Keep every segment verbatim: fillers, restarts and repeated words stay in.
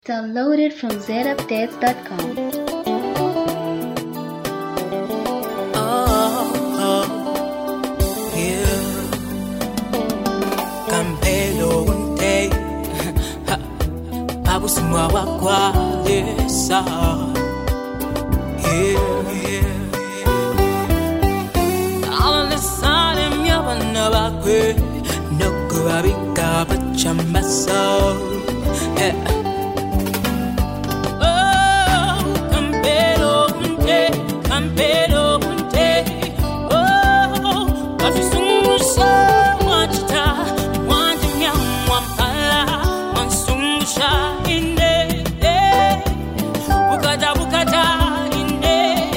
Downloaded from z updates dot com. Oh, oh, yeah. Campelo unte, babu semua wakwalesa. Yeah, yeah. All the side I'm yawan abakwe, no kuabika bachamaso. Yeah. Campero unte, oh, kafisungusa wachita, wanjimya mwampala, wansungusha inde, bukata bukata inde,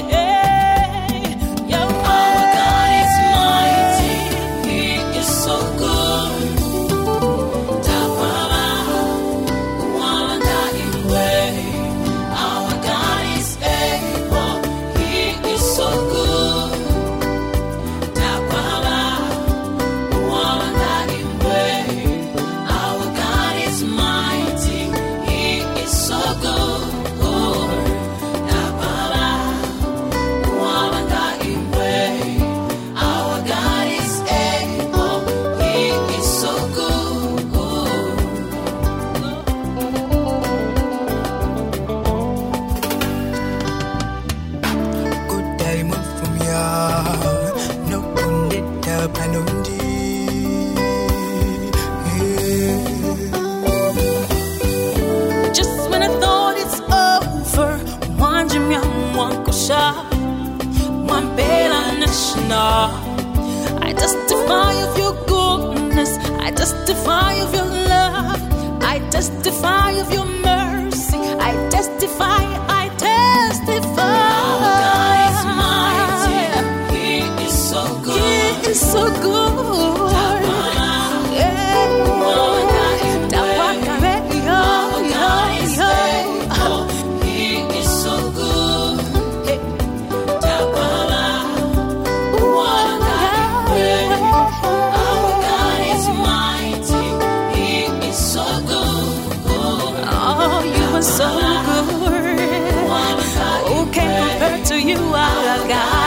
yo. Our God is mighty, He is so good. Tapara, wanda imwe. Our God is able. So good, Tapala, wanda imwe. Our God is mighty, He is so good. Tapala, wanda imwe. Our God is able, He is so good. Good diamond from ya, no kundita panundi. Just when I thought it's over, one jimmy, one kosha, one bela nashna. I testify of your goodness, I testify of your love, I testify of your mercy, I testify, I testify. Our God is mighty, He is so good. He is so good. So good. Who can compare to you, our God?